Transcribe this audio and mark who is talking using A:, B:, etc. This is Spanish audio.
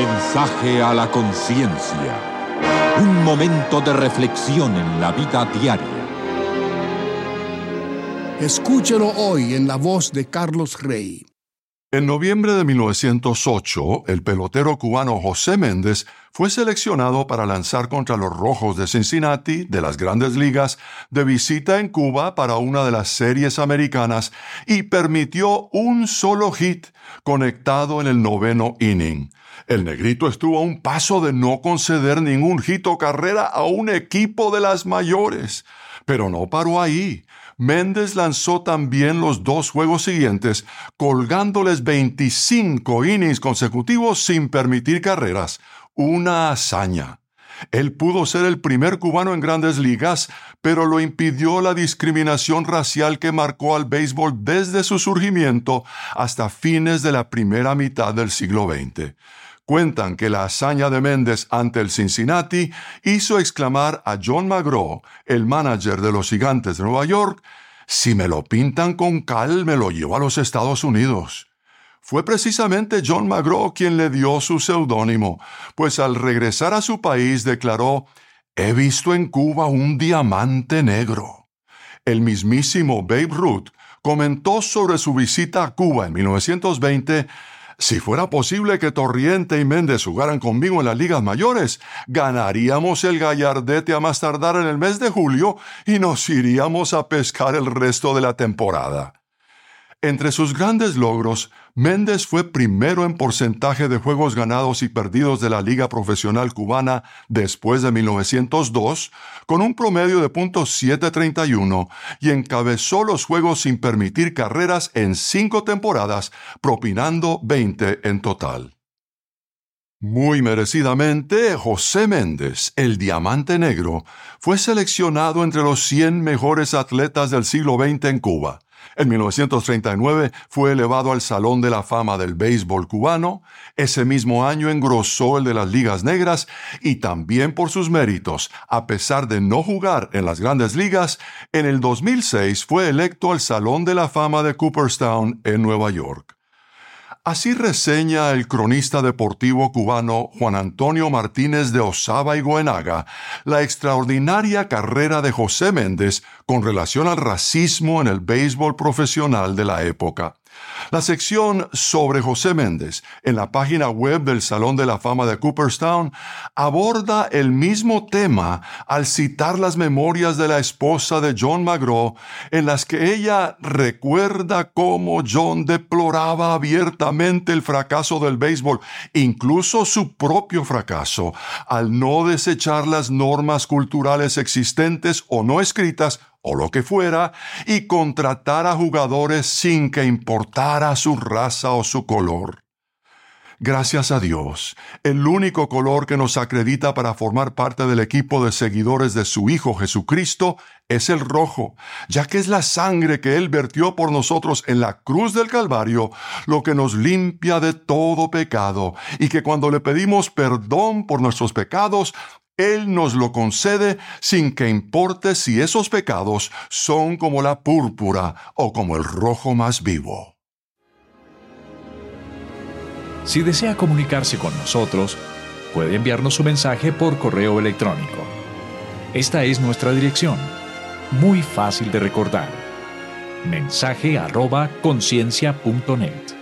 A: Mensaje a la conciencia. Un momento de reflexión en la vida diaria.
B: Escúchelo hoy en la voz de Carlos Rey.
C: En noviembre de 1908, el pelotero cubano José Méndez fue seleccionado para lanzar contra los Rojos de Cincinnati de las Grandes Ligas de visita en Cuba para una de las series americanas y permitió un solo hit conectado en el noveno inning. El negrito estuvo a un paso de no conceder ningún hit o carrera a un equipo de las mayores. Pero no paró ahí. Méndez lanzó también los 2 juegos siguientes, colgándoles 25 innings consecutivos sin permitir carreras. Una hazaña. Él pudo ser el primer cubano en Grandes Ligas, pero lo impidió la discriminación racial que marcó al béisbol desde su surgimiento hasta fines de la primera mitad del siglo XX. Cuentan que la hazaña de Méndez ante el Cincinnati hizo exclamar a John McGraw, el manager de los Gigantes de Nueva York: «Si me lo pintan con cal, me lo llevo a los Estados Unidos». Fue precisamente John McGraw quien le dio su seudónimo, pues al regresar a su país declaró: «He visto en Cuba un diamante negro». El mismísimo Babe Ruth comentó sobre su visita a Cuba en 1920: «Si fuera posible que Torriente y Méndez jugaran conmigo en las ligas mayores, ganaríamos el Gallardete a más tardar en el mes de julio y nos iríamos a pescar el resto de la temporada». Entre sus grandes logros, Méndez fue primero en porcentaje de juegos ganados y perdidos de la Liga Profesional Cubana después de 1902, con un promedio de .731, y encabezó los juegos sin permitir carreras en 5 temporadas, propinando 20 en total. Muy merecidamente, José Méndez, el Diamante Negro, fue seleccionado entre los 100 mejores atletas del siglo XX en Cuba. En 1939 fue elevado al Salón de la Fama del Béisbol cubano. Ese mismo año engrosó el de las Ligas Negras y también por sus méritos, a pesar de no jugar en las Grandes Ligas, en el 2006 fue electo al Salón de la Fama de Cooperstown en Nueva York. Así reseña el cronista deportivo cubano Juan Antonio Martínez de Osaba y Goenaga la extraordinaria carrera de José Méndez con relación al racismo en el béisbol profesional de la época. La sección sobre José Méndez en la página web del Salón de la Fama de Cooperstown aborda el mismo tema al citar las memorias de la esposa de John McGraw, en las que ella recuerda cómo John deploraba abiertamente el fracaso del béisbol, incluso su propio fracaso, al no desechar las normas culturales existentes o no escritas o lo que fuera, y contratar a jugadores sin que importara su raza o su color. Gracias a Dios, el único color que nos acredita para formar parte del equipo de seguidores de su Hijo Jesucristo es el rojo, ya que es la sangre que Él vertió por nosotros en la cruz del Calvario, lo que nos limpia de todo pecado, y que cuando le pedimos perdón por nuestros pecados, Él nos lo concede sin que importe si esos pecados son como la púrpura o como el rojo más vivo.
D: Si desea comunicarse con nosotros, puede enviarnos su mensaje por correo electrónico. Esta es nuestra dirección, muy fácil de recordar: mensaje@conciencia.net.